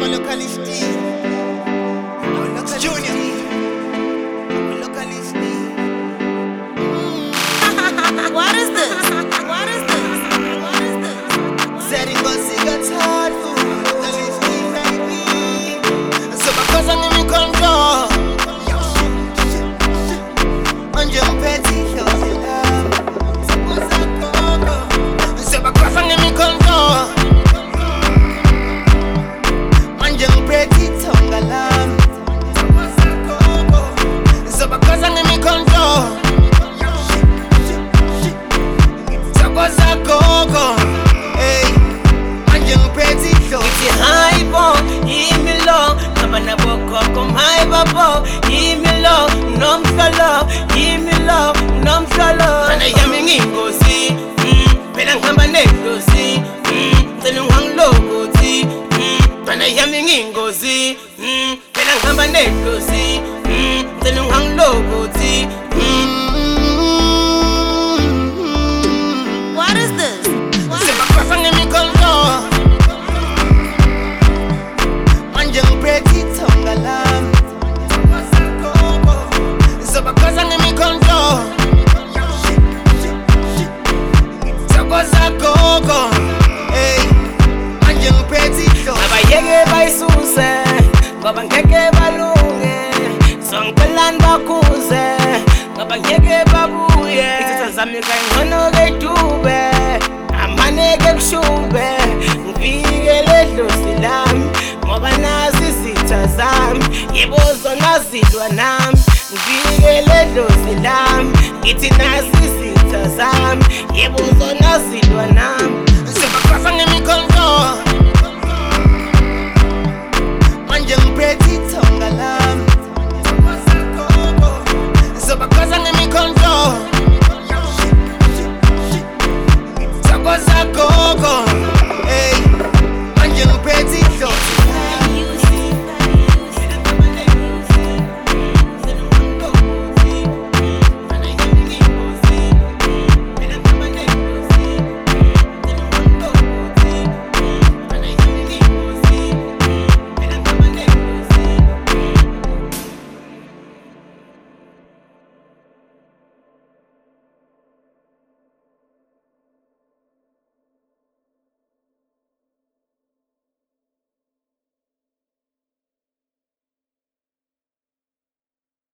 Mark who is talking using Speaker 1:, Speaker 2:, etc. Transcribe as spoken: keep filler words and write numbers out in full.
Speaker 1: What is this? What is this? What is this?
Speaker 2: Setting but cigarettes hard food. So because I'm in control. On your petty shows you love. So because I'm in control. On your pretty tongue alarm. So because I'm in control. Go, hey, I'm young pretty show.
Speaker 3: It's a high bone, give me low. Kabana boko come high babo, give me low. Nom solo, give me low. Nom solo. And I am in Ingosi, hmm. Pelang kamba negosi, hmm. Telung hang logo ti, hmm. And I am in Ingosi, hmm. Pelang kamba negosi, hmm. Telung hang logo ti, hmm.
Speaker 2: So because I'm in control. Hey, I'm young pretty show.
Speaker 3: Aba yege by suse, baba ngeke balunge. Sonkelan bakuze, baba yege babuye. Itazame kai ngono getube, amane gekshube. Ngivile dosilam, ngoba nazi sitazam. Yebo zona zidwa nam. Ngivile dosilam, ithi nazi sitazam. Yebo zona zidwa nam.
Speaker 2: So because I'm in control.